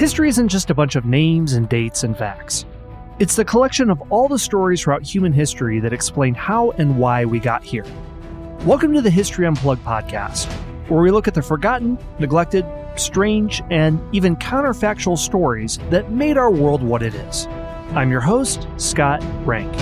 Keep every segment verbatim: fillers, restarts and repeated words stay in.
History isn't just a bunch of names and dates and facts. It's the collection of all the stories throughout human history that explain how and why we got here. Welcome to the History Unplugged podcast, where we look at the forgotten, neglected, strange, and even counterfactual stories that made our world what it is. I'm your host, Scott Rank.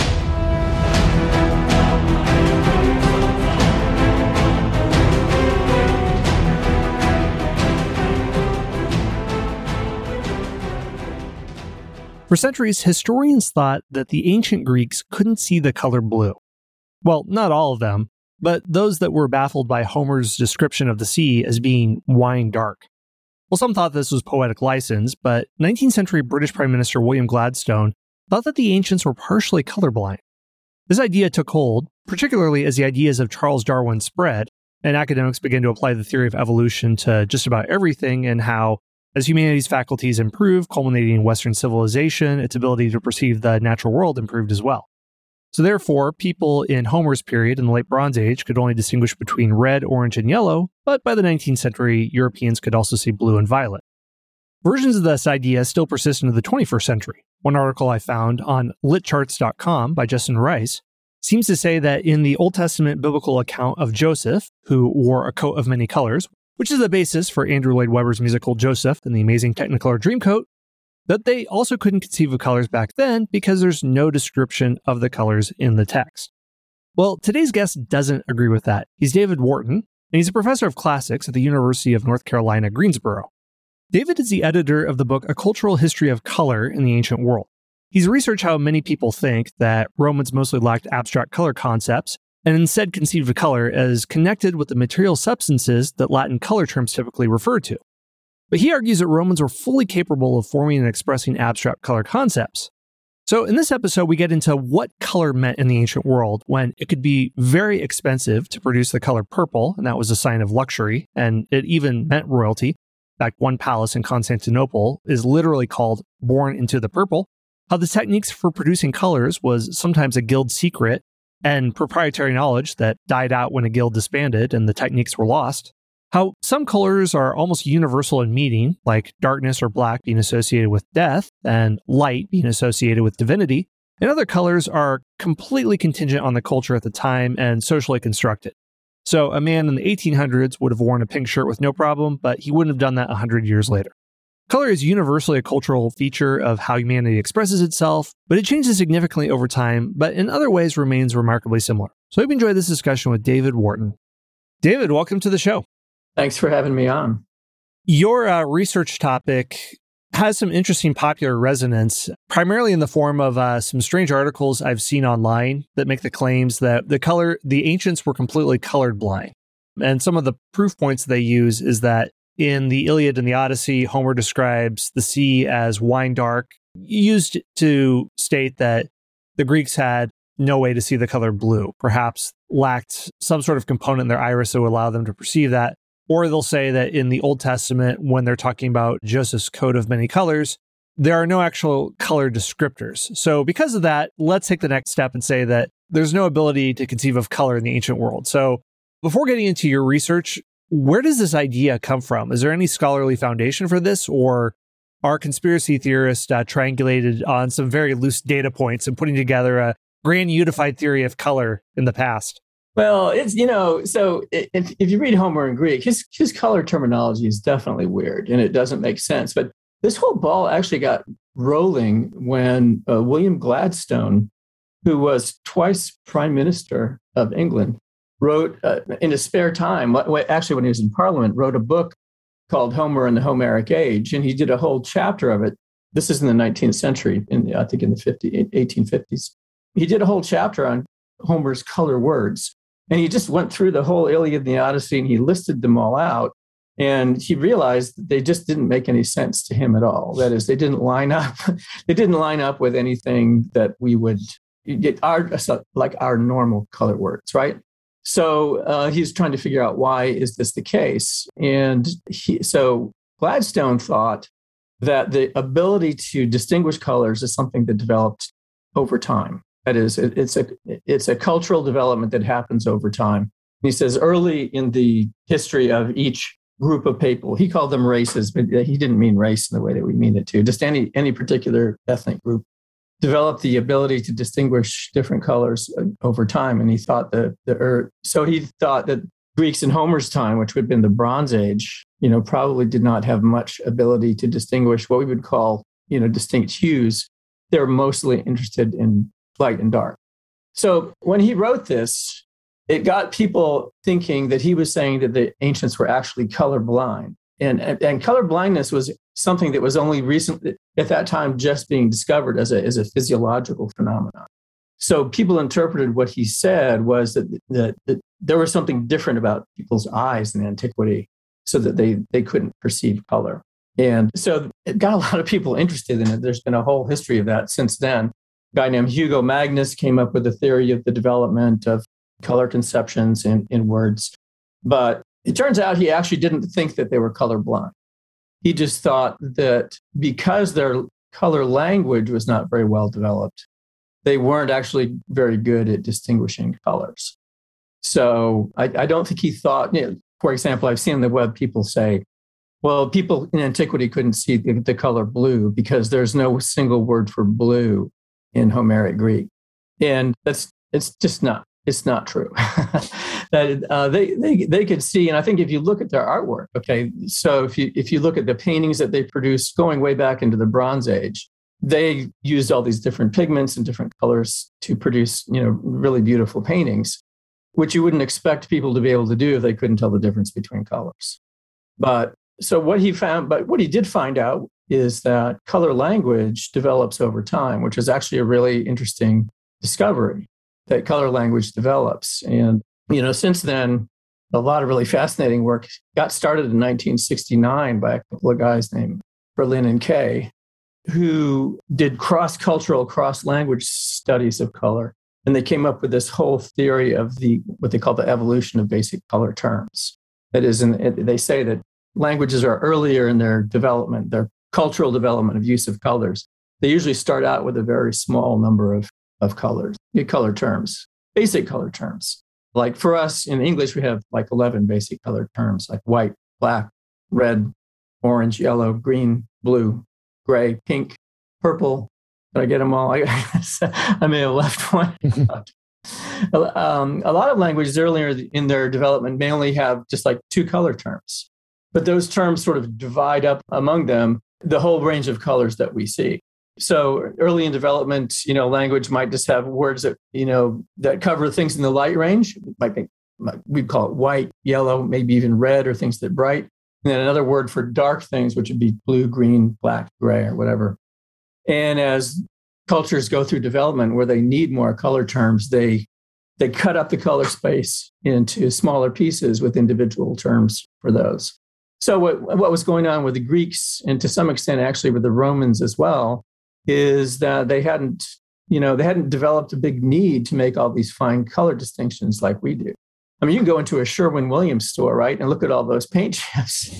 For centuries, historians thought that the ancient Greeks couldn't see the color blue. Well, not all of them, but those that were baffled by Homer's description of the sea as being wine dark. Well, some thought this was poetic license, but nineteenth century British Prime Minister William Gladstone thought that the ancients were partially colorblind. This idea took hold, particularly as the ideas of Charles Darwin spread, and academics began to apply the theory of evolution to just about everything, and how, as humanity's faculties improved, culminating in Western civilization, its ability to perceive the natural world improved as well. So therefore, people in Homer's period in the Late Bronze Age could only distinguish between red, orange, and yellow, but by the nineteenth century, Europeans could also see blue and violet. Versions of this idea still persist into the twenty-first century. One article I found on lit charts dot com by Justin Rice seems to say that in the Old Testament biblical account of Joseph, who wore a coat of many colors, which is the basis for Andrew Lloyd Webber's musical Joseph and the Amazing Technicolor Dreamcoat, that they also couldn't conceive of colors back then because there's no description of the colors in the text. Well, today's guest doesn't agree with that. He's David Wharton, and he's a professor of classics at the University of North Carolina, Greensboro. David is the editor of the book A Cultural History of Color in the Ancient World. He's researched how many people think that Romans mostly lacked abstract color concepts, and instead conceived of color as connected with the material substances that Latin color terms typically refer to. But he argues that Romans were fully capable of forming and expressing abstract color concepts. So in this episode, we get into what color meant in the ancient world when it could be very expensive to produce the color purple, and that was a sign of luxury, and it even meant royalty. In fact, one palace in Constantinople is literally called Born into the Purple. How the techniques for producing colors was sometimes a guild secret, and proprietary knowledge that died out when a guild disbanded and the techniques were lost. How some colors are almost universal in meaning, like darkness or black being associated with death and light being associated with divinity, and other colors are completely contingent on the culture at the time and socially constructed. So a man in the eighteen hundreds would have worn a pink shirt with no problem, but he wouldn't have done that one hundred years later. Color is universally a cultural feature of how humanity expresses itself, but it changes significantly over time, but in other ways remains remarkably similar. So I hope you enjoyed this discussion with David Wharton. David, welcome to the show. Thanks for having me on. Your uh, research topic has some interesting popular resonance, primarily in the form of uh, some strange articles I've seen online that make the claims that the color, the ancients were completely colored blind. And some of the proof points they use is that in the Iliad and the Odyssey, Homer describes the sea as wine dark, used to state that the Greeks had no way to see the color blue, perhaps lacked some sort of component in their iris that would allow them to perceive that. Or they'll say that in the Old Testament, when they're talking about Joseph's coat of many colors, there are no actual color descriptors. So because of that, let's take the next step and say that there's no ability to conceive of color in the ancient world. So before getting into your research, where does this idea come from? Is there any scholarly foundation for this, or are conspiracy theorists uh, triangulated on some very loose data points and putting together a grand unified theory of color in the past? Well, it's, you know, so if, if you read Homer in Greek, his, his color terminology is definitely weird and it doesn't make sense. But this whole ball actually got rolling when uh, William Gladstone, who was twice Prime Minister of England, wrote uh, in his spare time, actually when he was in Parliament, wrote a book called Homer and the Homeric Age. And he did a whole chapter of it. This is in the nineteenth century, in the, I think in the fifties, eighteen fifties. He did a whole chapter on Homer's color words. And he just went through the whole Iliad and the Odyssey and he listed them all out. And he realized that they just didn't make any sense to him at all. That is, they didn't line up. They didn't line up with anything that we would get our, like our normal color words, right? So uh, he's trying to figure out, why is this the case? And he, so Gladstone thought that the ability to distinguish colors is something that developed over time. That is, it, it's a it's a cultural development that happens over time. And he says early in the history of each group of people. He called them races, but he didn't mean race in the way that we mean it to. Just any any particular ethnic group developed the ability to distinguish different colors over time. And he thought that the earth, so he thought that Greeks in Homer's time, which would have been the Bronze Age, you know, probably did not have much ability to distinguish what we would call, you know, distinct hues. They're mostly interested in light and dark. So when he wrote this, it got people thinking that he was saying that the ancients were actually colorblind. And, and, and color blindness was something that was only recently, at that time, just being discovered as a, as a physiological phenomenon. So people interpreted what he said was that, that, that there was something different about people's eyes in antiquity so that they, they couldn't perceive color. And so it got a lot of people interested in it. There's been a whole history of that since then. A guy named Hugo Magnus came up with a theory of the development of color conceptions in, in words. But it turns out he actually didn't think that they were colorblind. He just thought that because their color language was not very well developed, they weren't actually very good at distinguishing colors. So I, I don't think he thought, you know, for example, I've seen on the web people say, well, people in antiquity couldn't see the, the color blue because there's no single word for blue in Homeric Greek. And that's it's just not, it's not true. that uh, they, they they could see, and I think if you look at their artwork, okay, so if you if you look at the paintings that they produced going way back into the Bronze Age, they used all these different pigments and different colors to produce, you know, really beautiful paintings, which you wouldn't expect people to be able to do if they couldn't tell the difference between colors. But so what he found, but what he did find out is that color language develops over time, which is actually a really interesting discovery, that color language develops. And, you know, since then, a lot of really fascinating work got started in nineteen sixty-nine by a couple of guys named Berlin and Kay, who did cross-cultural, cross-language studies of color. And they came up with this whole theory of the what they call the evolution of basic color terms. That is, in, they say that languages are earlier in their development, their cultural development of use of colors. They usually start out with a very small number of, of colors, color terms, basic color terms. Like for us in English, we have like eleven basic color terms, like white, black, red, orange, yellow, green, blue, gray, pink, purple. Did I get them all? I, I may have left one. um, a lot of languages earlier in their development may only have just like two color terms, but those terms sort of divide up among them the whole range of colors that we see. So early in development, you know, language might just have words that, you know, that cover things in the light range. Might be, we'd call it white, yellow, maybe even red, or things that bright. And then another word for dark things, which would be blue, green, black, gray, or whatever. And as cultures go through development where they need more color terms, they they cut up the color space into smaller pieces with individual terms for those. So what, what was going on with the Greeks, and to some extent actually with the Romans as well, is that they hadn't, you know, they hadn't developed a big need to make all these fine color distinctions like we do. I mean, you can go into a Sherwin-Williams store, right, and look at all those paint chips.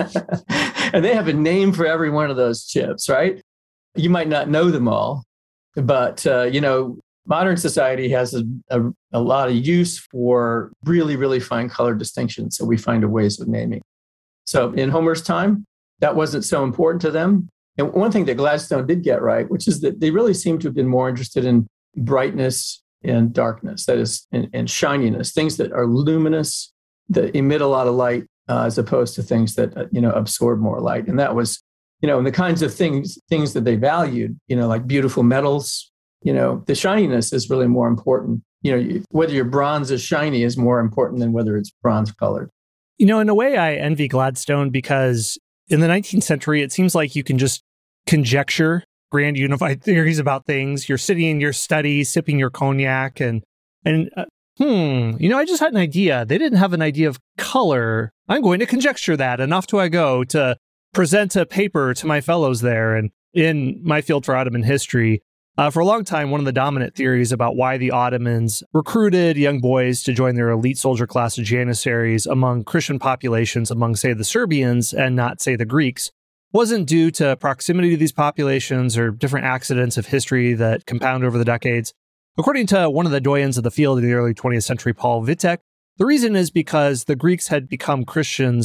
And they have a name for every one of those chips, right? You might not know them all, but, uh, you know, modern society has a, a, a lot of use for really, really fine color distinctions. So we find a ways of naming. So in Homer's time, that wasn't so important to them. And one thing that Gladstone did get right, which is that they really seem to have been more interested in brightness and darkness, that is, and, and shininess, things that are luminous, that emit a lot of light, uh, as opposed to things that, uh, you know, absorb more light. And that was, you know, and the kinds of things, things that they valued, you know, like beautiful metals, you know, the shininess is really more important. You know, whether your bronze is shiny is more important than whether it's bronze colored. You know, in a way, I envy Gladstone because in the nineteenth century, it seems like you can just conjecture grand unified theories about things. You're sitting in your study, sipping your cognac, and, and uh, hmm, you know, I just had an idea. They didn't have an idea of color. I'm going to conjecture that, and off to I go to present a paper to my fellows there. And in my field for Ottoman history, Uh, for a long time, one of the dominant theories about why the Ottomans recruited young boys to join their elite soldier class of Janissaries among Christian populations, among, say, the Serbians and not, say, the Greeks, wasn't due to proximity to these populations or different accidents of history that compound over the decades. According to one of the doyens of the field in the early twentieth century, Paul Vitek, the reason is because the Greeks had become Christians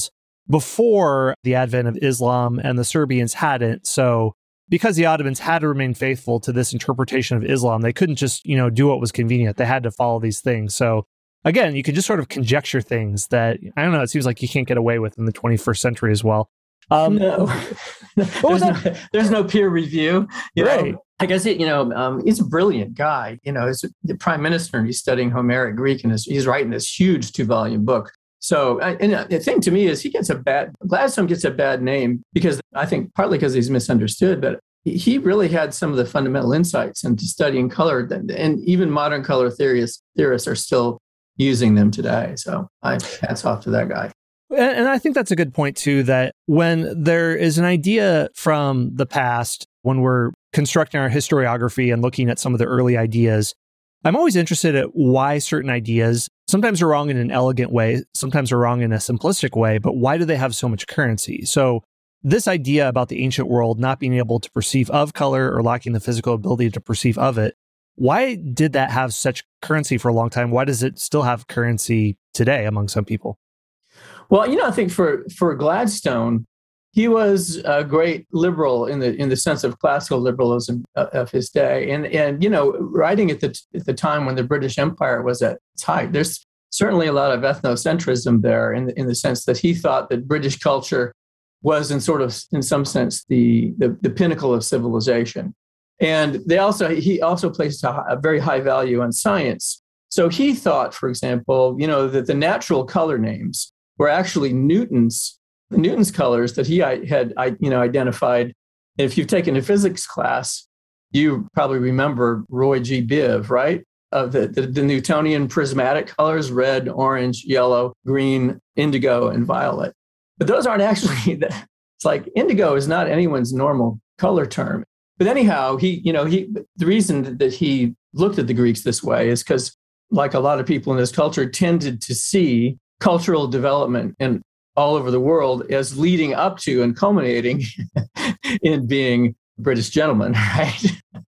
before the advent of Islam, and the Serbians hadn't. So because the Ottomans had to remain faithful to this interpretation of Islam, they couldn't just, you know, do what was convenient. They had to follow these things. So again, you could just sort of conjecture things that, I don't know, it seems like you can't get away with in the twenty-first century as well. Um, no, there's, no there's no peer review. You right. know, I guess, it, you know, um, he's a brilliant guy. You know, he's the prime minister and he's studying Homeric Greek and he's writing this huge two volume book. So, and the thing to me is he gets a bad, Gladstone gets a bad name because I think partly because he's misunderstood, but he really had some of the fundamental insights into studying color, and even modern color theorists, theorists are still using them today. So I hats off to that guy. And I think that's a good point too, that when there is an idea from the past, when we're constructing our historiography and looking at some of the early ideas, I'm always interested at why certain ideas, sometimes are wrong in an elegant way, sometimes are wrong in a simplistic way, but why do they have so much currency? So this idea about the ancient world not being able to perceive of color or lacking the physical ability to perceive of it, why did that have such currency for a long time? Why does it still have currency today among some people? Well, you know, I think for, for Gladstone, he was a great liberal in the in the sense of classical liberalism of his day, and and you know, writing at the at the time when the British Empire was at its height, there's certainly a lot of ethnocentrism there, in the, in the sense that he thought that British culture was in sort of in some sense the the, the pinnacle of civilization, and they also he also placed a, a very high value on science. So he thought, for example, you know, that the natural color names were actually Newton's. Newton's colors that he had, you know, identified. If you've taken a physics class, you probably remember Roy G. Biv, right? Of the, the, the Newtonian prismatic colors: red, orange, yellow, green, indigo, and violet. But those aren't actually. It's like indigo is not anyone's normal color term. But anyhow, he, you know, he. The reason that he looked at the Greeks this way is because, like a lot of people in this culture, tended to see cultural development and all over the world as leading up to and culminating in being British gentlemen, right?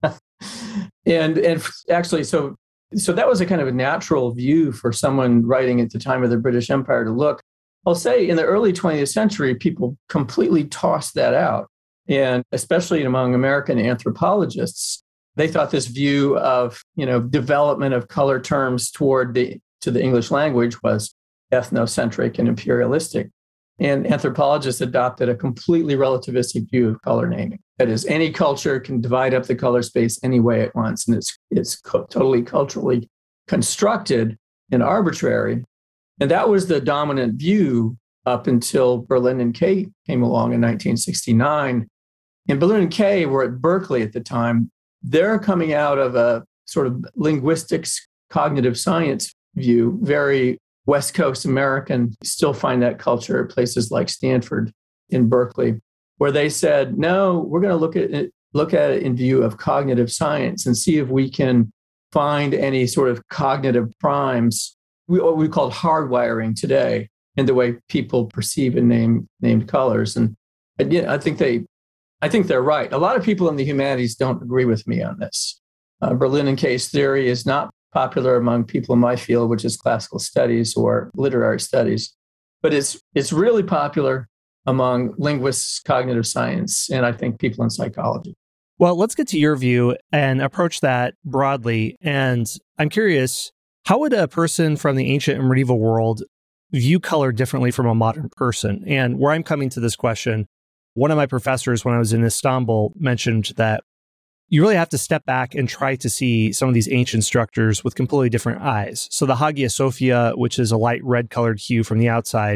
and and actually, so so that was a kind of a natural view for someone writing at the time of the British Empire to look. I'll say in the early twentieth century, people completely tossed that out, and especially among American anthropologists, they thought this view of, you know, development of color terms toward the to the English language was ethnocentric and imperialistic. And anthropologists adopted a completely relativistic view of color naming. That is, any culture can divide up the color space any way it wants, and it's it's co- totally culturally constructed and arbitrary. And that was the dominant view up until Berlin and Kay came along in nineteen sixty-nine. And Berlin and Kay were at Berkeley at the time. They're coming out of a sort of linguistics, cognitive science view, very West Coast American. Still find that culture at places like Stanford in Berkeley, where they said, no, we're going to look at it, look at it in view of cognitive science and see if we can find any sort of cognitive primes, what we call hardwiring today, in the way people perceive and name named colors. And again, I think they, I think they're right. A lot of people in the humanities don't agree with me on this. Uh, Berlin and Kay's theory is not popular among people in my field, which is classical studies or literary studies, but it's it's really popular among linguists, cognitive science, and I think people in psychology. Well, let's get to your view and approach that broadly. And I'm curious, how would a person from the ancient and medieval world view color differently from a modern person? And where I'm coming to this question, one of my professors when I was in Istanbul mentioned that you really have to step back and try to see some of these ancient structures with completely different eyes. So the Hagia Sophia, which is a light red colored hue from the outside,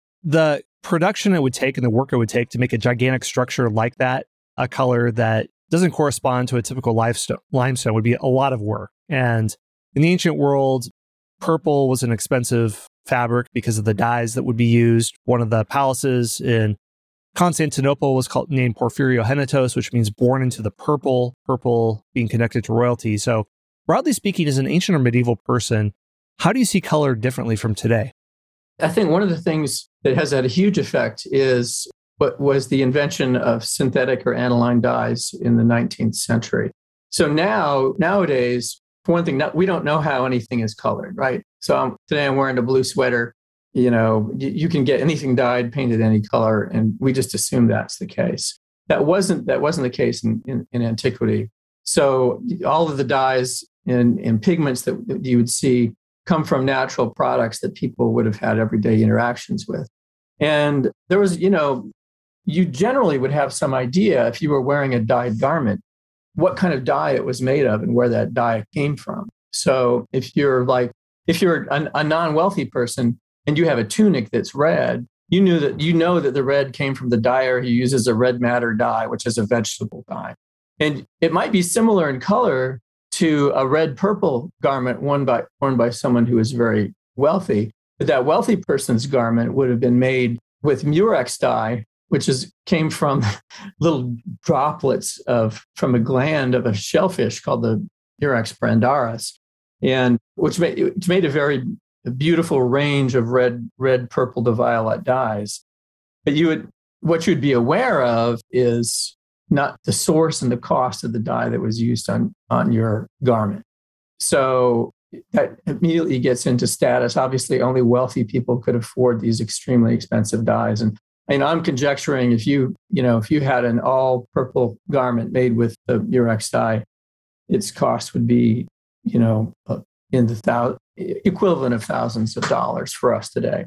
the production it would take and the work it would take to make a gigantic structure like that, a color that doesn't correspond to a typical limestone, limestone would be a lot of work. And in the ancient world, purple was an expensive fabric because of the dyes that would be used. One of the palaces in Constantinople was called named Porphyrogenitos, which means born into the purple, purple being connected to royalty. So broadly speaking, as an ancient or medieval person, how do you see color differently from today? I think one of the things that has had a huge effect is what was the invention of synthetic or aniline dyes in the nineteenth century. So now, nowadays, for one thing, we don't know how anything is colored, right? So I'm, today I'm wearing a blue sweater. you know, you, you can get anything dyed, painted any color, and we just assume that's the case. That wasn't that wasn't the case in, in, in antiquity. So all of the dyes and, and pigments that, that you would see come from natural products that people would have had everyday interactions with. And there was, you know, you generally would have some idea if you were wearing a dyed garment, what kind of dye it was made of and where that dye came from. So if you're like, if you're a, a non-wealthy person and you have a tunic that's red, you knew that you know that the red came from the dyer who uses a red madder dye, which is a vegetable dye. And it might be similar in color to a red purple garment worn by worn by someone who is very wealthy. But that wealthy person's garment would have been made with murex dye, which is came from little droplets of from a gland of a shellfish called the Murex brandaris, and which made which made a very beautiful range of red, red, purple to violet dyes. But you would what you'd be aware of is not the source and the cost of the dye that was used on, on your garment. So that immediately gets into status. Obviously, only wealthy people could afford these extremely expensive dyes. And I mean, I'm conjecturing if you, you know, if you had an all purple garment made with the Murex dye, its cost would be, you know, in the thou- equivalent of thousands of dollars for us today.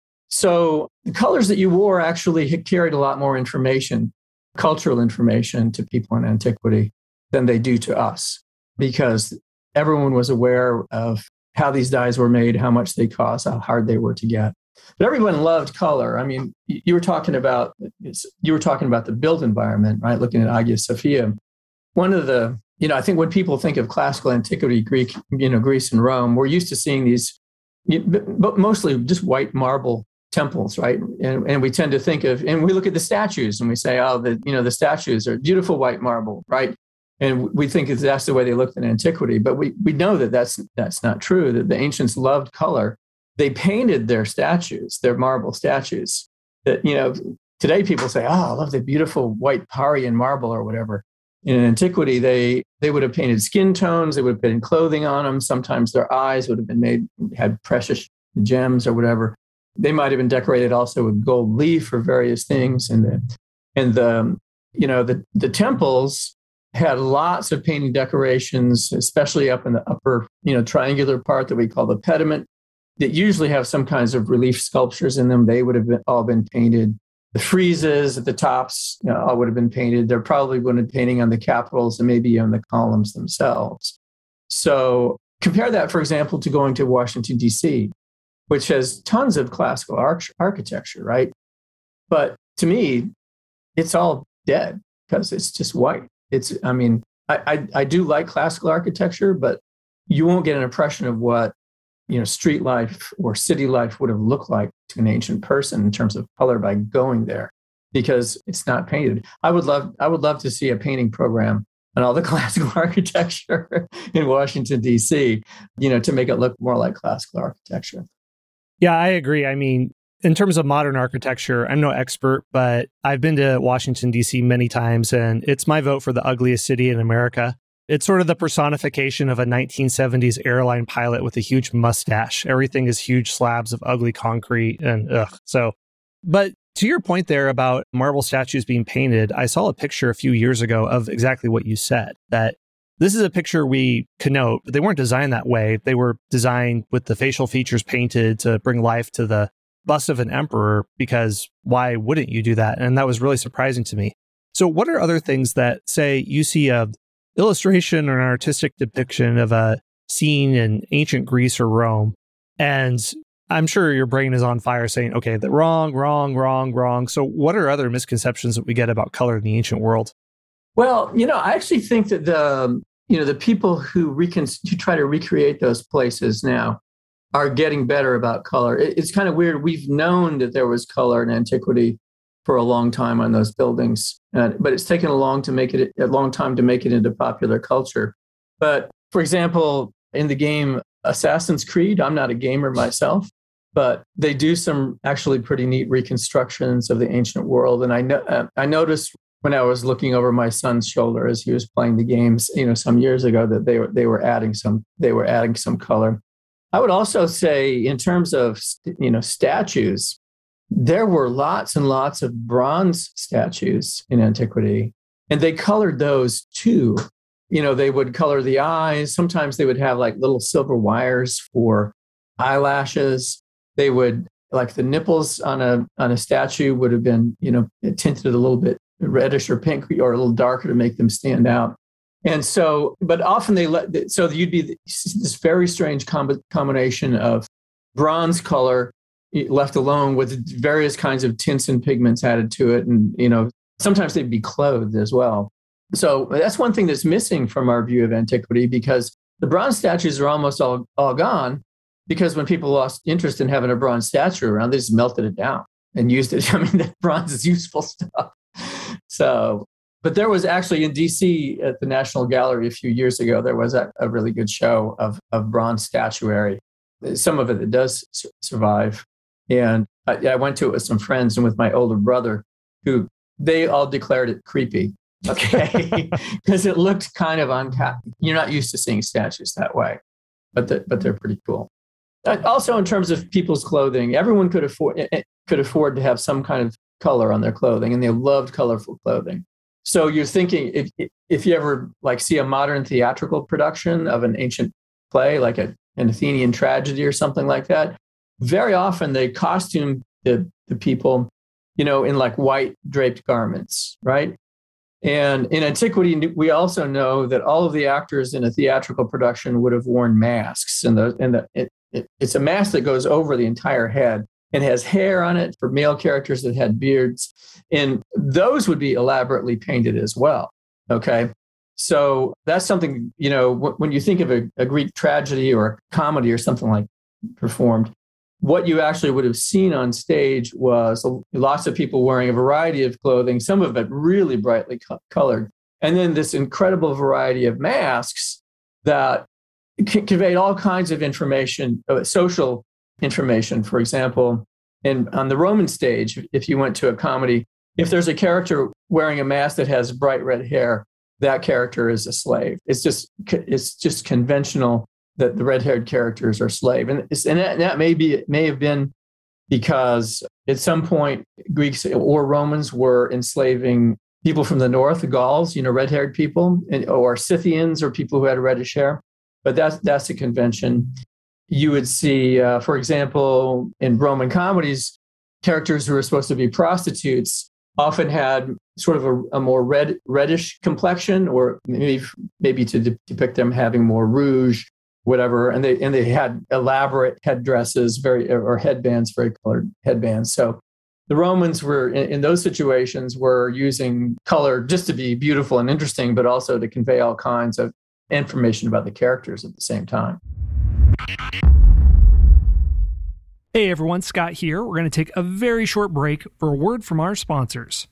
So the colors that you wore actually carried a lot more information, cultural information to people in antiquity than they do to us, because everyone was aware of how these dyes were made, how much they cost, how hard they were to get. But everyone loved color. I mean, you were talking about you were talking about the built environment, right? Looking at Hagia Sophia. One of the, you know, I think when people think of classical antiquity, Greek, you know, Greece and Rome, we're used to seeing these, but mostly just white marble temples, right? And, and we tend to think of, and we look at the statues and we say, oh, the, you know, the statues are beautiful white marble, right? And we think that's the way they looked in antiquity, but we we know that that's that's not true. That the ancients loved color. They painted their statues, their marble statues. That, you know, today people say, "Oh, I love the beautiful white Parian marble or whatever." In antiquity, they they would have painted skin tones. They would have painted clothing on them. Sometimes their eyes would have been made had precious gems or whatever. They might have been decorated also with gold leaf or various things. And the and the you know the the temples had lots of painting decorations, especially up in the upper, you know, triangular part that we call the pediment, that usually have some kinds of relief sculptures in them. They would have been, all been painted. The friezes at the tops, you know, all would have been painted. There probably would have been painting on the capitals and maybe on the columns themselves. So compare that, for example, to going to Washington, D C, which has tons of classical arch- architecture, right? But to me, it's all dead because it's just white. It's, I mean, I, I I do like classical architecture, but you won't get an impression of what, you know, street life or city life would have looked like to an ancient person in terms of color by going there, because it's not painted. I would love I would love to see a painting program on all the classical architecture in Washington, D C, you know, to make it look more like classical architecture. Yeah, I agree. I mean, in terms of modern architecture, I'm no expert, but I've been to Washington, D C many times, and it's my vote for the ugliest city in America. It's sort of the personification of a nineteen seventies airline pilot with a huge mustache. Everything is huge slabs of ugly concrete and ugh. So, but to your point there about marble statues being painted, I saw a picture a few years ago of exactly what you said, that this is a picture we connote, but they weren't designed that way. They were designed with the facial features painted to bring life to the bust of an emperor, because why wouldn't you do that? And that was really surprising to me. So what are other things that, say, you see a illustration or an artistic depiction of a scene in ancient Greece or Rome, and I'm sure your brain is on fire saying, okay, that wrong, wrong, wrong, wrong. So what are other misconceptions that we get about color in the ancient world? Well, you know, I actually think that the, you know, the people who, recon- who try to recreate those places now are getting better about color. It, it's kind of weird. We've known that there was color in antiquity for a long time on those buildings, uh, but it's taken a long to make it a long time to make it into popular culture. But for example, in the game Assassin's Creed, I'm not a gamer myself, but they do some actually pretty neat reconstructions of the ancient world. And I know uh, I noticed when I was looking over my son's shoulder as he was playing the games, you know, some years ago, that they were they were adding some they were adding some color. I would also say, in terms of, you know, statues, there were lots and lots of bronze statues in antiquity, and they colored those too. You know, they would color the eyes. Sometimes they would have like little silver wires for eyelashes. They would, like the nipples on a on a statue would have been, you know, tinted a little bit reddish or pink or a little darker to make them stand out. And so, but often they let, so you'd be this very strange com- combination of bronze color left alone with various kinds of tints and pigments added to it. And, you know, sometimes they'd be clothed as well. So that's one thing that's missing from our view of antiquity, because the bronze statues are almost all, all gone, because when people lost interest in having a bronze statue around, they just melted it down and used it. I mean, that bronze is useful stuff. So, but there was actually in D C at the National Gallery a few years ago, there was a, a really good show of, of bronze statuary. Some of it that does su- survive. And I, I went to it with some friends and with my older brother, who they all declared it creepy. Okay, because it looked kind of uncat. You're not used to seeing statues that way, but the, but they're pretty cool. Also, in terms of people's clothing, everyone could afford could afford to have some kind of color on their clothing, and they loved colorful clothing. So you're thinking, if if you ever like see a modern theatrical production of an ancient play, like a, an Athenian tragedy or something like that, very often they costume the, the people, you know, in like white draped garments, right? And in antiquity, we also know that all of the actors in a theatrical production would have worn masks, and the and the it, it, it's a mask that goes over the entire head and has hair on it for male characters that had beards, and those would be elaborately painted as well. Okay, so that's something, you know, when you think of a, a Greek tragedy or a comedy or something like performed, what you actually would have seen on stage was lots of people wearing a variety of clothing, some of it really brightly co- colored, and then this incredible variety of masks that c- conveyed all kinds of information, uh, social information. For example, in on the Roman stage, if you went to a comedy, if there's a character wearing a mask that has bright red hair, that character is a slave. It's just it's just conventional that the red-haired characters are slave. And, and that, that may be, it may have been because at some point Greeks or Romans were enslaving people from the north, the Gauls, you know, red-haired people, and, or Scythians, or people who had reddish hair. But that's, that's a convention. You would see, uh, for example, in Roman comedies, characters who were supposed to be prostitutes often had sort of a, a more red, reddish complexion, or maybe, maybe to de- depict them having more rouge, whatever, and they and they had elaborate headdresses, very or headbands, very colored headbands. So the Romans were in, in those situations were using color just to be beautiful and interesting, but also to convey all kinds of information about the characters at the same time. Hey everyone, Scott here. We're going to take a very short break for a word from our sponsors.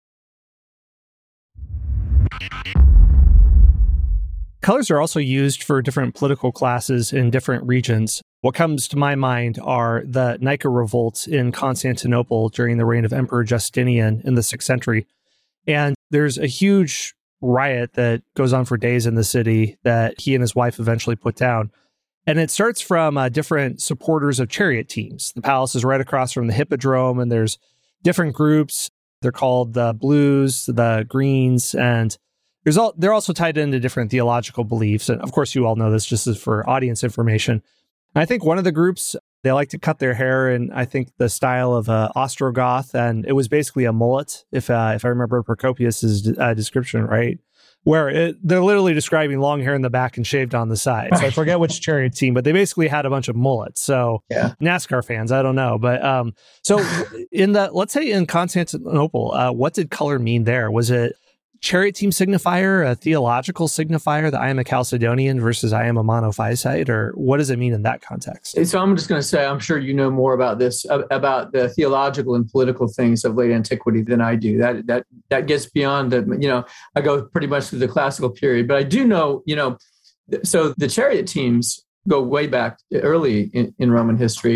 Colors are also used for different political classes in different regions. What comes to my mind are the Nika revolts in Constantinople during the reign of Emperor Justinian in the sixth century. And there's a huge riot that goes on for days in the city that he and his wife eventually put down. And it starts from uh, different supporters of chariot teams. The palace is right across from the Hippodrome, and there's different groups. They're called the Blues, the Greens, and There's all, they're also tied into different theological beliefs. And of course, you all know this just as for audience information. And I think one of the groups, they like to cut their hair in, I think, the style of uh, Ostrogoth. And it was basically a mullet, if uh, if I remember Procopius's uh, description right, where it, they're literally describing long hair in the back and shaved on the side. So I forget which chariot team, but they basically had a bunch of mullets. So yeah. NASCAR fans, I don't know. But um, so in the, let's say in Constantinople, uh, what did color mean there? Was it chariot team signifier, a theological signifier, that I am a Chalcedonian versus I am a Monophysite, or what does it mean in that context? So I'm just going to say, I'm sure you know more about this, about the theological and political things of late antiquity than I do. That that that gets beyond the, you know, I go pretty much through the classical period, but I do know, you know, so the chariot teams go way back early in, in Roman history.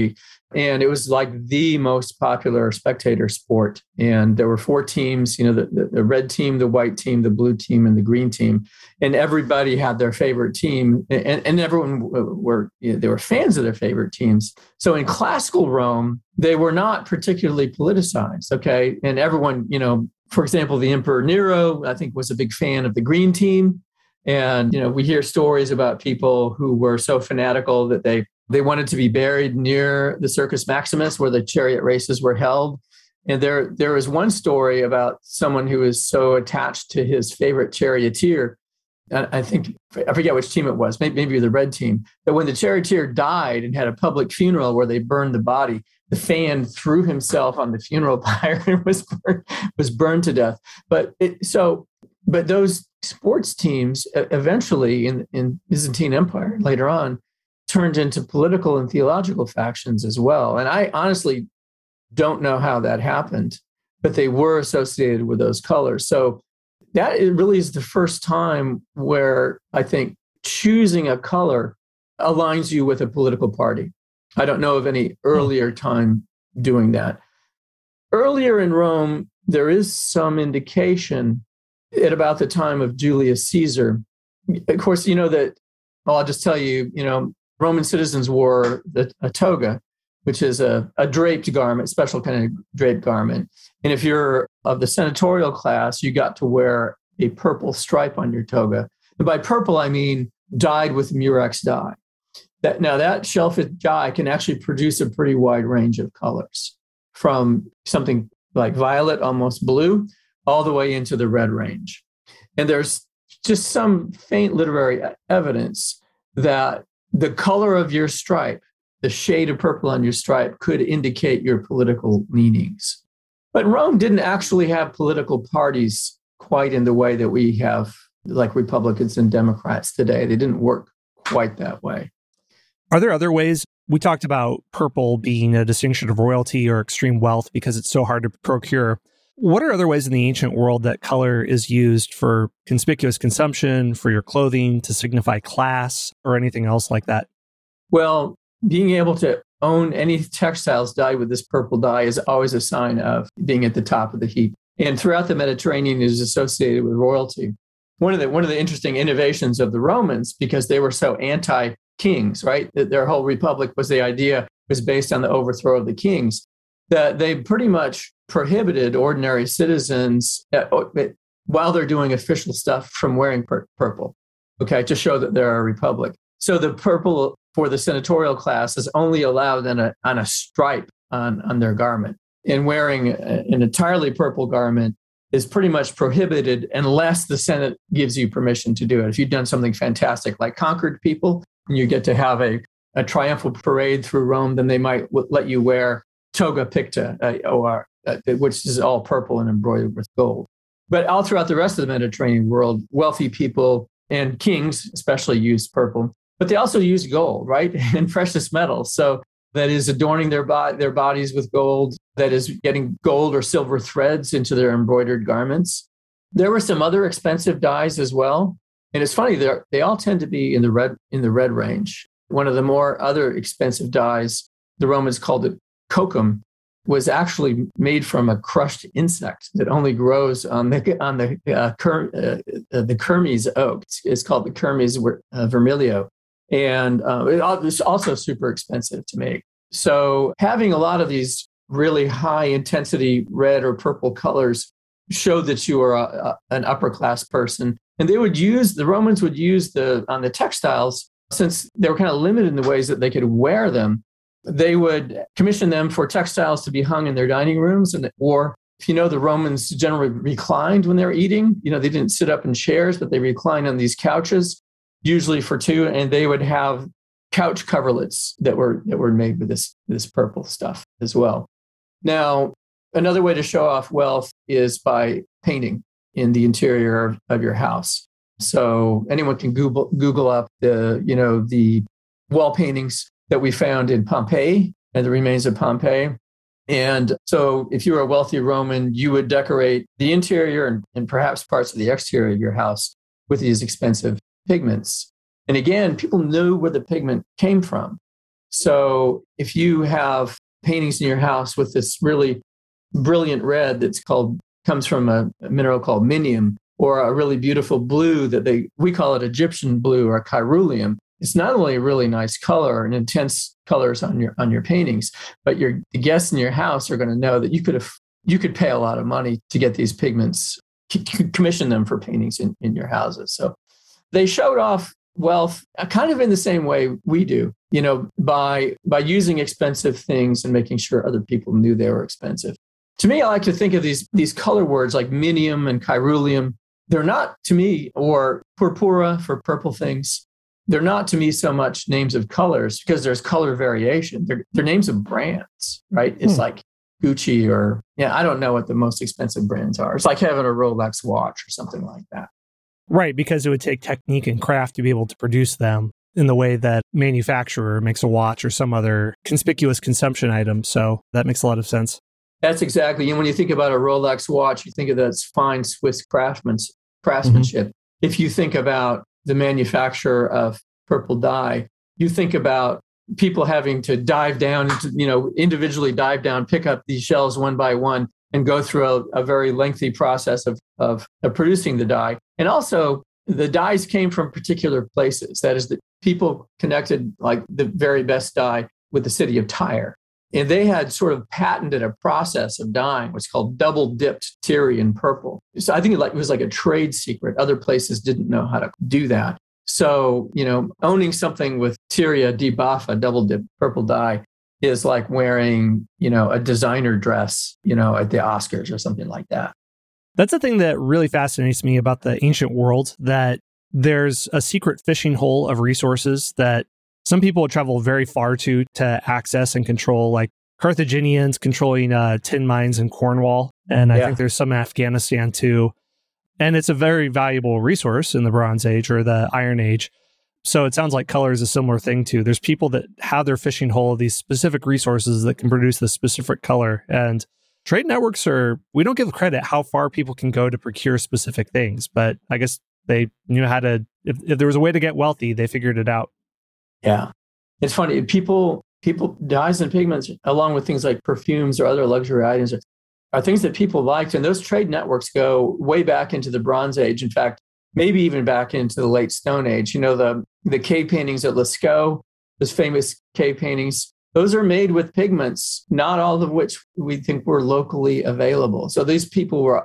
And it was like the most popular spectator sport. And there were four teams, you know, the, the, the red team, the white team, the blue team, and the green team. And everybody had their favorite team. And, and everyone were, you know, they were fans of their favorite teams. So in classical Rome, they were not particularly politicized, okay? And everyone, you know, for example, the Emperor Nero, I think, was a big fan of the green team. And, you know, we hear stories about people who were so fanatical that they They wanted to be buried near the Circus Maximus, where the chariot races were held. And there, there was one story about someone who was so attached to his favorite charioteer. I think, I forget which team it was, maybe, maybe the red team, that when the charioteer died and had a public funeral where they burned the body, the fan threw himself on the funeral pyre and was burned, was burned to death. But it, so, but those sports teams eventually in, in Byzantine Empire later on turned into political and theological factions as well. And I honestly don't know how that happened, but they were associated with those colors. So that really is the first time where I think choosing a color aligns you with a political party. I don't know of any earlier time doing that. Earlier in Rome, there is some indication at about the time of Julius Caesar. Of course, you know that, well, I'll just tell you, you know, Roman citizens wore the, a toga, which is a, a draped garment, special kind of draped garment. And if you're of the senatorial class, you got to wear a purple stripe on your toga. And by purple, I mean dyed with Murex dye. That, now, that shellfish dye can actually produce a pretty wide range of colors, from something like violet, almost blue, all the way into the red range. And there's just some faint literary evidence that the color of your stripe, the shade of purple on your stripe, could indicate your political leanings. But Rome didn't actually have political parties quite in the way that we have, like Republicans and Democrats today. They didn't work quite that way. Are there other ways? We talked about purple being a distinction of royalty or extreme wealth because it's so hard to procure. What are other ways in the ancient world that color is used for conspicuous consumption, for your clothing, to signify class, or anything else like that? Well, being able to own any textiles dyed with this purple dye is always a sign of being at the top of the heap. And throughout the Mediterranean, it is associated with royalty. One of the one of the interesting innovations of the Romans, because they were so anti-kings, right? Their whole republic was the idea was based on the overthrow of the kings, that they pretty much prohibited ordinary citizens uh, while they're doing official stuff from wearing pur- purple, okay, to show that they're a republic. So the purple for the senatorial class is only allowed on a, on a stripe on, on their garment. And wearing a, an entirely purple garment is pretty much prohibited unless the Senate gives you permission to do it. If you've done something fantastic, like conquered people, and you get to have a, a triumphal parade through Rome, then they might w- let you wear toga picta, uh, or, uh, which is all purple and embroidered with gold. But all throughout the rest of the Mediterranean world, wealthy people and kings especially used purple, but they also used gold, right? And precious metals. So that is adorning their, bo- their bodies with gold, that is getting gold or silver threads into their embroidered garments. There were some other expensive dyes as well. And it's funny, they all tend to be in the red in the red range. One of the more other expensive dyes, the Romans called it kokum, was actually made from a crushed insect that only grows on the on the uh, ker, uh, the kermes oak. It's, it's called the kermes uh, vermilio, and uh, it, it's also super expensive to make. So having a lot of these really high intensity red or purple colors showed that you were a, a, an upper class person, and they would use the Romans would use the on the textiles, since they were kind of limited in the ways that they could wear them. They would commission them for textiles to be hung in their dining rooms. And or if you know, the Romans generally reclined when they were eating. You know, they didn't sit up in chairs, but they reclined on these couches, usually for two. And they would have couch coverlets that were that were made with this, this purple stuff as well. Now, another way to show off wealth is by painting in the interior of, of your house. So anyone can Google Google up the, you know, the wall paintings that we found in Pompeii and the remains of Pompeii. And so if you were a wealthy Roman, you would decorate the interior and, and perhaps parts of the exterior of your house with these expensive pigments. And again, people knew where the pigment came from. So if you have paintings in your house with this really brilliant red that's called, comes from a, a mineral called minium, or a really beautiful blue that they, we call it Egyptian blue or caeruleum. It's not only a really nice color and intense colors on your, on your paintings, but your the guests in your house are going to know that you could have, you could pay a lot of money to get these pigments, commission them for paintings in, in your houses. So they showed off wealth kind of in the same way we do, you know, by by using expensive things and making sure other people knew they were expensive. To me, I like to think of these, these color words like minium and caeruleum. They're not, to me, or purpura for purple things. They're not, to me, so much names of colors because there's color variation. They're, they're names of brands, right? It's hmm. like Gucci or, yeah, I don't know what the most expensive brands are. It's like having a Rolex watch or something like that. Right, because it would take technique and craft to be able to produce them in the way that manufacturer makes a watch or some other conspicuous consumption item. So that makes a lot of sense. That's exactly. And when you think about a Rolex watch, you think of that fine Swiss craftsmanship. craftsmanship. Mm-hmm. If you think about the manufacturer of purple dye, you think about people having to dive down, into, you know, individually dive down, pick up these shells one by one, and go through a, a very lengthy process of, of of producing the dye. And also, the dyes came from particular places. That is, the people connected like the very best dye with the city of Tyre. And they had sort of patented a process of dyeing, what's called double dipped Tyrian purple. So I think it, like, it was like a trade secret. Other places didn't know how to do that. So, you know, owning something with Tyria di Baffa, double dipped purple dye, is like wearing, you know, a designer dress, you know, at the Oscars or something like that. That's the thing that really fascinates me about the ancient world, that there's a secret fishing hole of resources that some people would travel very far to to access and control, like Carthaginians controlling uh, tin mines in Cornwall. And I yeah. think there's some in Afghanistan too. And it's a very valuable resource in the Bronze Age or the Iron Age. So it sounds like color is a similar thing too. There's people that have their fishing hole of these specific resources that can produce the specific color. And trade networks are, we don't give credit how far people can go to procure specific things. But I guess they knew how to, if, if there was a way to get wealthy, they figured it out. Yeah. It's funny. People, people, dyes and pigments, along with things like perfumes or other luxury items, are, are things that people liked. And those trade networks go way back into the Bronze Age. In fact, maybe even back into the late Stone Age. You know, the, the cave paintings at Lascaux, those famous cave paintings, those are made with pigments, not all of which we think were locally available. So these people were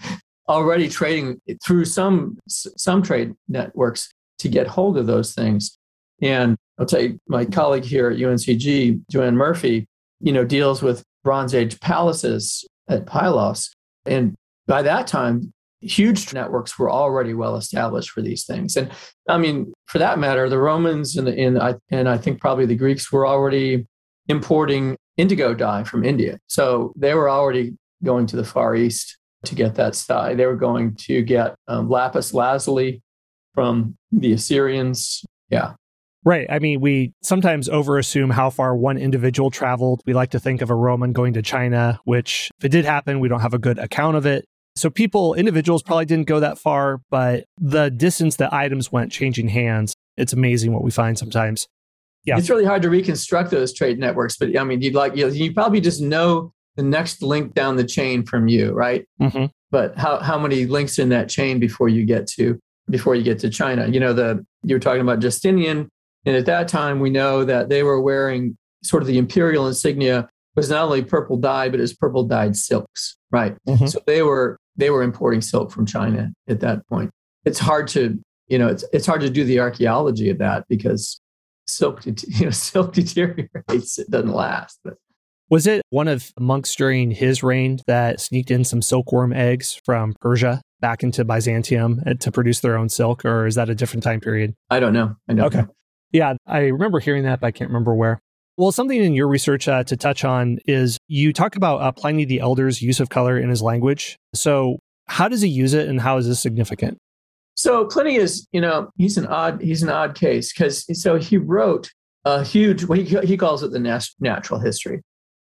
already trading through some, some trade networks to get hold of those things. And I'll tell you, my colleague here at U N C G, Joanne Murphy, you know, deals with Bronze Age palaces at Pylos. And by that time, huge networks were already well established for these things. And I mean, for that matter, the Romans and, the, and, I, and I think probably the Greeks were already importing indigo dye from India. So they were already going to the Far East to get that dye. They were going to get um, lapis lazuli from the Assyrians. Yeah. Right. I mean, we sometimes overassume how far one individual traveled. We like to think of a Roman going to China, which if it did happen, we don't have a good account of it. So people, individuals probably didn't go that far, but the distance that items went changing hands, it's amazing what we find sometimes. Yeah. It's really hard to reconstruct those trade networks, but I mean, you'd like, you, you probably just know the next link down the chain from you, right? Mm-hmm. But how, how many links in that chain before you get to, before you get to China? You know, the, you were talking about Justinian. And at that time, we know that they were wearing sort of the imperial insignia was not only purple dye, but it was purple dyed silks, right? Mm-hmm. So they were they were importing silk from China at that point. It's hard to, you know, it's it's hard to do the archaeology of that because silk, you know, silk deteriorates; it doesn't last. But was it one of monks during his reign that sneaked in some silkworm eggs from Persia back into Byzantium to produce their own silk, or is that a different time period? I don't know. I don't okay. know. Yeah, I remember hearing that, but I can't remember where. Well, something in your research uh, to touch on is you talk about uh, Pliny the Elder's use of color in his language. So how does he use it and how is this significant? So Pliny is, you know, he's an odd, he's an odd case because so he wrote a huge, well, he, he calls it the nat- natural history.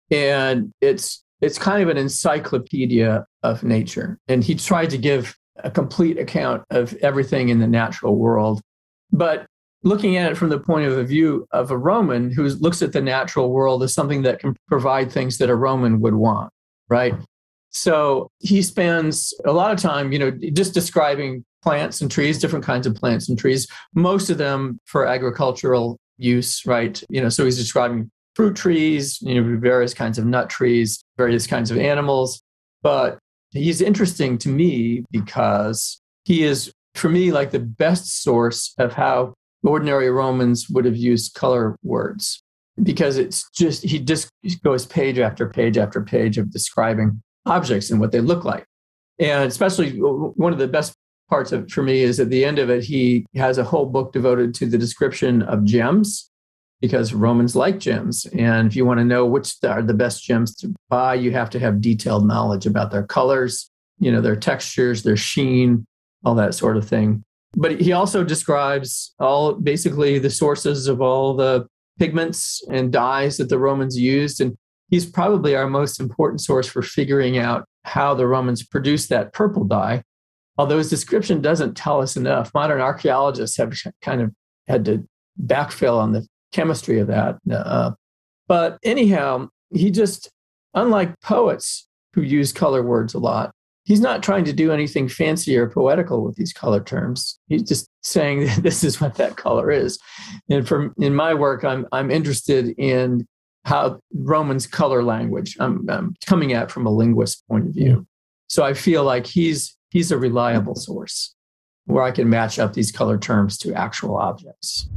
And it's, it's kind of an encyclopedia of nature. And he tried to give a complete account of everything in the natural world. But looking at it from the point of view of a Roman who looks at the natural world as something that can provide things that a Roman would want, right? So he spends a lot of time, you know, just describing plants and trees, different kinds of plants and trees, most of them for agricultural use, right? You know, so he's describing fruit trees, you know, various kinds of nut trees, various kinds of animals. But he's interesting to me because he is, for me, like the best source of how ordinary Romans would have used color words, because it's just, he just goes page after page after page of describing objects and what they look like. And especially one of the best parts of for me is at the end of it, he has a whole book devoted to the description of gems, because Romans like gems. And if you want to know which are the best gems to buy, you have to have detailed knowledge about their colors, you know, their textures, their sheen, all that sort of thing. But he also describes all basically the sources of all the pigments and dyes that the Romans used. And he's probably our most important source for figuring out how the Romans produced that purple dye. Although his description doesn't tell us enough. Modern archaeologists have kind of had to backfill on the chemistry of that. Uh, but anyhow, he just, unlike poets who use color words a lot, he's not trying to do anything fancy or poetical with these color terms. He's just saying that this is what that color is. And from in my work, I'm I'm interested in how Romans color language. I'm, I'm coming at from a linguist point of view. So I feel like he's he's a reliable source where I can match up these color terms to actual objects.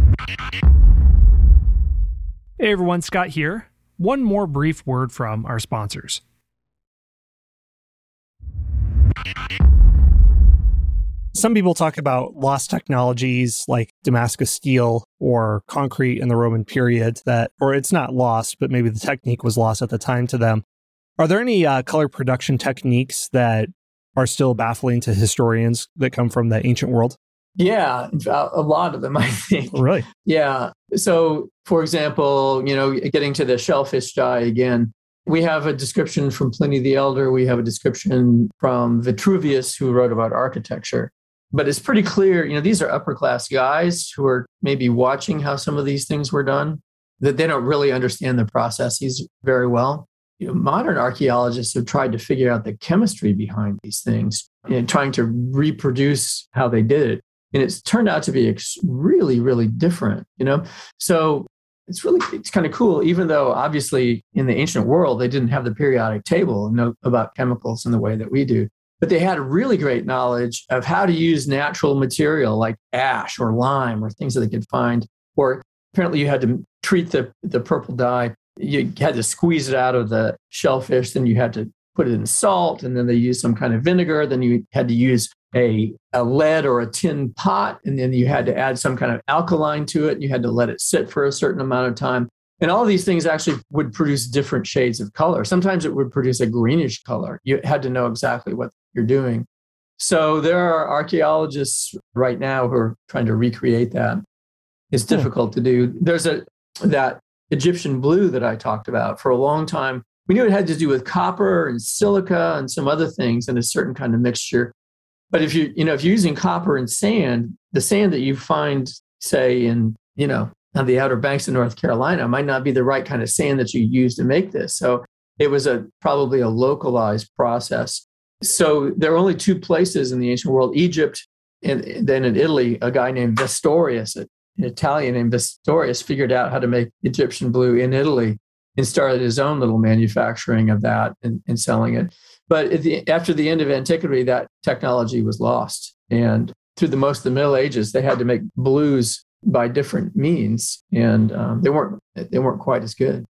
Hey everyone, Scott here. One more brief word from our sponsors. Some people talk about lost technologies like Damascus steel or concrete in the Roman period that, or it's not lost, but maybe the technique was lost at the time to them. Are there any uh, color production techniques that are still baffling to historians that come from the ancient world? Yeah, a lot of them, I think. Really? Yeah. So, for example, you know, getting to the shellfish dye again, we have a description from Pliny the Elder. We have a description from Vitruvius, who wrote about architecture. But it's pretty clear, you know, these are upper class guys who are maybe watching how some of these things were done, that they don't really understand the processes very well. You know, modern archaeologists have tried to figure out the chemistry behind these things and trying to reproduce how they did it. And it's turned out to be ex- really, really different, you know? So it's really, it's kind of cool, even though obviously in the ancient world, they didn't have the periodic table and know about chemicals in the way that we do. But they had really great knowledge of how to use natural material like ash or lime or things that they could find. Or apparently you had to treat the, the purple dye. You had to squeeze it out of the shellfish. Then you had to put it in salt. And then they used some kind of vinegar. Then you had to use a, a lead or a tin pot. And then you had to add some kind of alkaline to it. You had to let it sit for a certain amount of time. And all these things actually would produce different shades of color. Sometimes it would produce a greenish color. You had to know exactly what you're doing. So there are archaeologists right now who are trying to recreate that. It's difficult to do. There's a that Egyptian blue that I talked about for a long time. We knew it had to do with copper and silica and some other things and a certain kind of mixture. But if you, you know, if you're using copper and sand, the sand that you find, say, in, you know, on the Outer Banks of North Carolina might not be the right kind of sand that you use to make this. So it was a probably a localized process. So there are only two places in the ancient world, Egypt and then in Italy, a guy named Vestorius, an Italian named Vestorius, figured out how to make Egyptian blue in Italy and started his own little manufacturing of that and, and selling it. But at the, after the end of antiquity, that technology was lost. And through the most of the Middle Ages, they had to make blues by different means, and um, they weren't they weren't quite as good.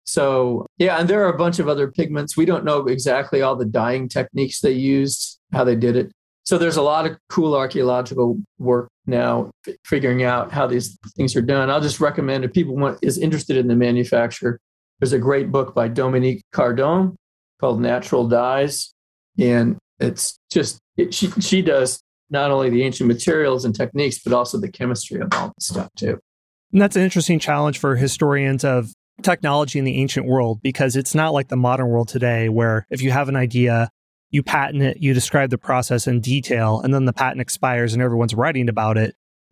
So yeah, and there are a bunch of other pigments. We don't know exactly all the dyeing techniques they used, how they did it. So there's a lot of cool archaeological work now f- figuring out how these things are done. I'll just recommend if people want is interested in the manufacture, there's a great book by Dominique Cardon called Natural Dyes, and it's just it, she she does not only the ancient materials and techniques, but also the chemistry of all this stuff too. And that's an interesting challenge for historians of technology in the ancient world, because it's not like the modern world today, where if you have an idea, you patent it, you describe the process in detail, and then the patent expires and everyone's writing about it.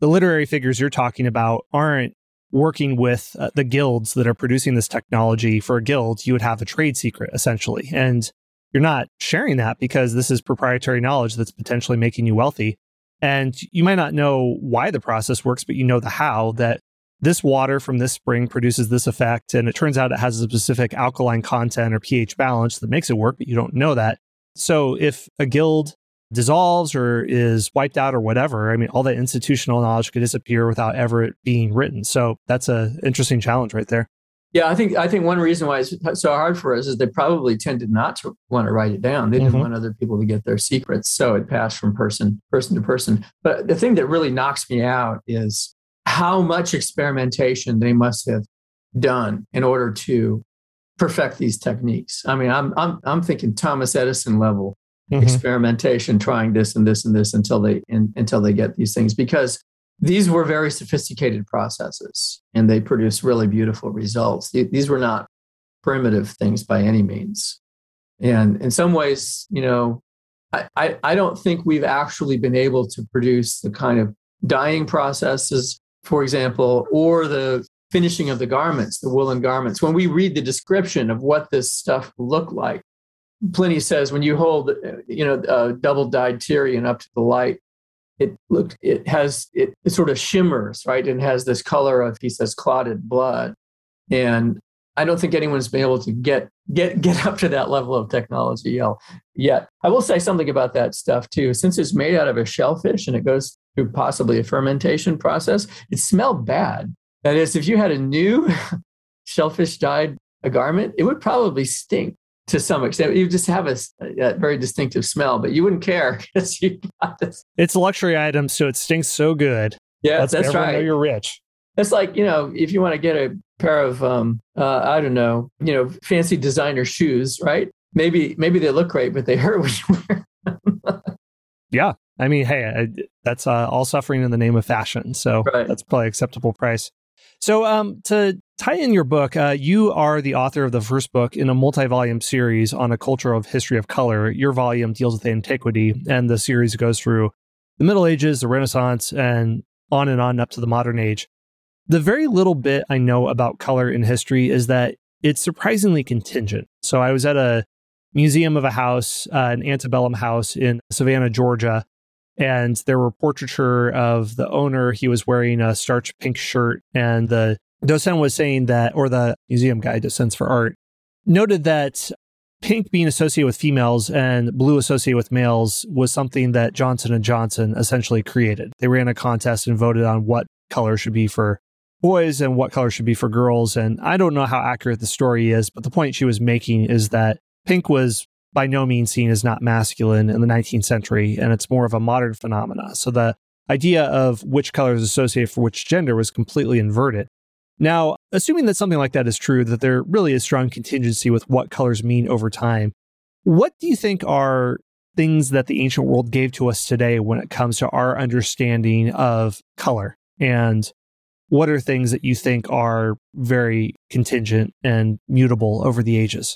the literary figures you're talking about aren't working with uh, the guilds that are producing this technology. For a guild, you would have a trade secret, essentially. And you're not sharing that because this is proprietary knowledge that's potentially making you wealthy. And you might not know why the process works, but you know the how, that this water from this spring produces this effect. And it turns out it has a specific alkaline content or pH balance that makes it work, but you don't know that. So if a guild dissolves or is wiped out or whatever, I mean, all that institutional knowledge could disappear without ever it being written. So that's an interesting challenge right there. Yeah, I think I think one reason why it's so hard for us is they probably tended not to want to write it down. They didn't mm-hmm. want other people to get their secrets, so it passed from person person to person. But the thing that really knocks me out is how much experimentation they must have done in order to perfect these techniques. I mean, I'm I'm I'm thinking Thomas Edison level mm-hmm. experimentation, trying this and this and this until they in, until they get these things, because these were very sophisticated processes and they produced really beautiful results. These were not primitive things by any means. And in some ways, you know, I, I, I don't think we've actually been able to produce the kind of dyeing processes, for example, or the finishing of the garments, the woolen garments. When we read the description of what this stuff looked like, Pliny says when you hold, you know, uh, double dyed Tyrian up to the light, it looked, it has, it, it sort of shimmers, right? And has this color of, he says, clotted blood. And I don't think anyone's been able to get get get up to that level of technology yet. I will say something about that stuff too. Since it's made out of a shellfish and it goes through possibly a fermentation process, it smelled bad. That is, if you had a new shellfish dyed a garment, it would probably stink to some extent. You just have a, a very distinctive smell, but you wouldn't care because you got this. It's a luxury item, so it stinks so good. Yeah, Let's that's right. Know you're rich. It's like, you know, if you want to get a pair of, um, uh, I don't know, you know, fancy designer shoes, right? Maybe maybe they look great, but they hurt when you wear them. Yeah. I mean, hey, I, that's uh, all suffering in the name of fashion. So right. That's probably acceptable price. So um, to tie in your book, uh, you are the author of the first book in a multi-volume series on a cultural history of color. Your volume deals with antiquity, and the series goes through the Middle Ages, the Renaissance, and on and on up to the modern age. The very little bit I know about color in history is that it's surprisingly contingent. So I was at a museum of a house, uh, an antebellum house in Savannah, Georgia, and there were portraiture of the owner. He was wearing a starch pink shirt, and the docent was saying that, or the museum guy, docents for art, noted that pink being associated with females and blue associated with males was something that Johnson and Johnson essentially created. They ran a contest and voted on what color should be for boys and what color should be for girls. And I don't know how accurate the story is, but the point she was making is that pink was by no means seen as not masculine in the nineteenth century, and it's more of a modern phenomena. So the idea of which color is associated for which gender was completely inverted. Now, assuming that something like that is true, that there really is strong contingency with what colors mean over time, what do you think are things that the ancient world gave to us today when it comes to our understanding of color? And what are things that you think are very contingent and mutable over the ages?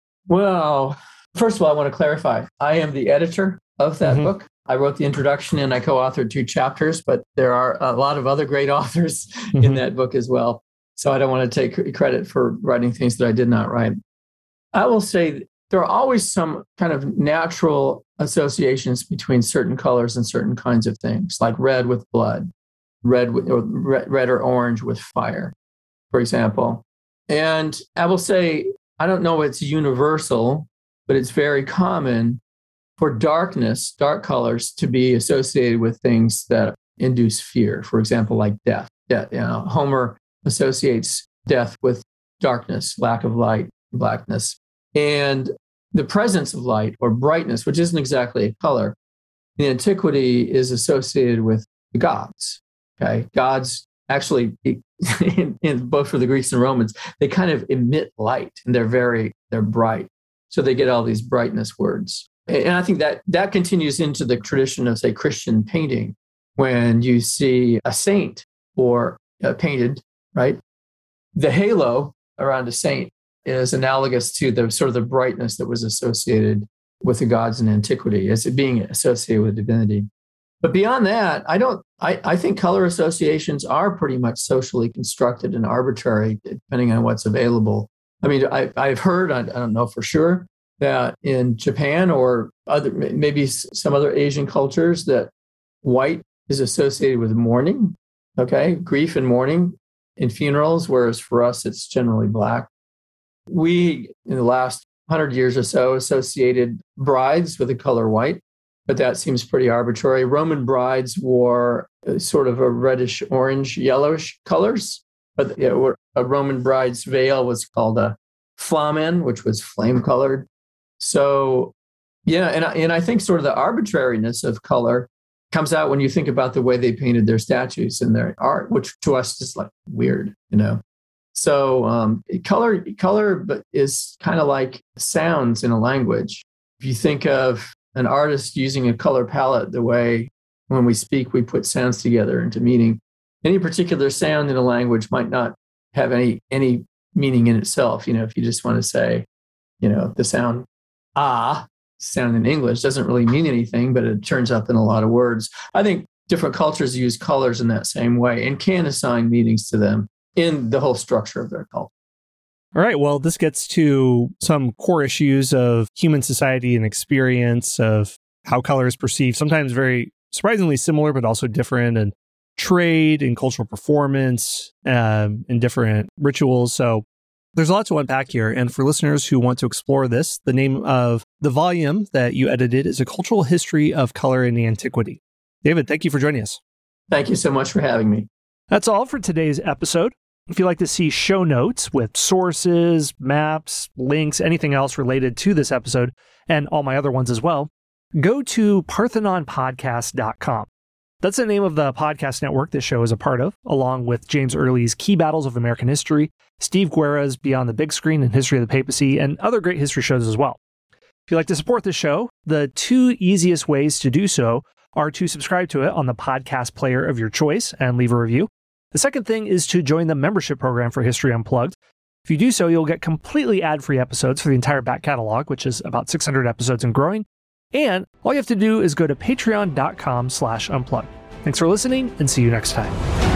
Well, first of all, I want to clarify. I am the editor of that mm-hmm. book. I wrote the introduction and I co-authored two chapters, but there are a lot of other great authors mm-hmm. in that book as well. So I don't want to take credit for writing things that I did not write. I will say there are always some kind of natural associations between certain colors and certain kinds of things, like red with blood, red with, or red or orange with fire, for example. And I will say, I don't know it's universal, but it's very common for darkness, dark colors, to be associated with things that induce fear. For example, like death. death you know, Homer associates death with darkness, lack of light, blackness. And the presence of light or brightness, which isn't exactly a color, in antiquity is associated with the gods. Okay, gods actually, in, in both for the Greeks and Romans, they kind of emit light, and they're very they're bright. So they get all these brightness words. And I think that that continues into the tradition of, say, Christian painting. When you see a saint or uh, painted, right, the halo around a saint is analogous to the sort of the brightness that was associated with the gods in antiquity, as it being associated with divinity. But beyond that, I don't. I, I think color associations are pretty much socially constructed and arbitrary, depending on what's available. I mean, I, I've heard, I, I don't know for sure, that in Japan or other maybe some other Asian cultures, that white is associated with mourning, okay, grief and mourning in funerals, whereas for us, it's generally black. We, in the last hundred years or so, associated brides with the color white, but that seems pretty arbitrary. Roman brides wore sort of a reddish, orange, yellowish colors, but you know, a Roman bride's veil was called a flamen, which was flame colored. So, yeah, and I, and I think sort of the arbitrariness of color comes out when you think about the way they painted their statues and their art, which to us is like weird, you know. So um, color color is kind of like sounds in a language. If you think of an artist using a color palette the way when we speak, we put sounds together into meaning, any particular sound in a language might not have any any meaning in itself. You know, if you just want to say, you know, the sound ah, sound in English doesn't really mean anything, but it turns up in a lot of words. I think different cultures use colors in that same way and can assign meanings to them in the whole structure of their culture. All right. Well, this gets to some core issues of human society and experience of how color is perceived, sometimes very surprisingly similar, but also different, and trade and cultural performance um, and different rituals. So there's a lot to unpack here. And for listeners who want to explore this, the name of the volume that you edited is A Cultural History of Color in Antiquity. David, thank you for joining us. Thank you so much for having me. That's all for today's episode. If you'd like to see show notes with sources, maps, links, anything else related to this episode, and all my other ones as well, go to parthenon podcast dot com. That's the name of the podcast network this show is a part of, along with James Early's Key Battles of American History, Steve Guerra's Beyond the Big Screen and History of the Papacy, and other great history shows as well. If you'd like to support the show, the two easiest ways to do so are to subscribe to it on the podcast player of your choice and leave a review. The second thing is to join the membership program for History Unplugged. If you do so, you'll get completely ad-free episodes for the entire back catalog, which is about six hundred episodes and growing. And all you have to do is go to patreon dot com slash unplugged. Thanks for listening, and see you next time.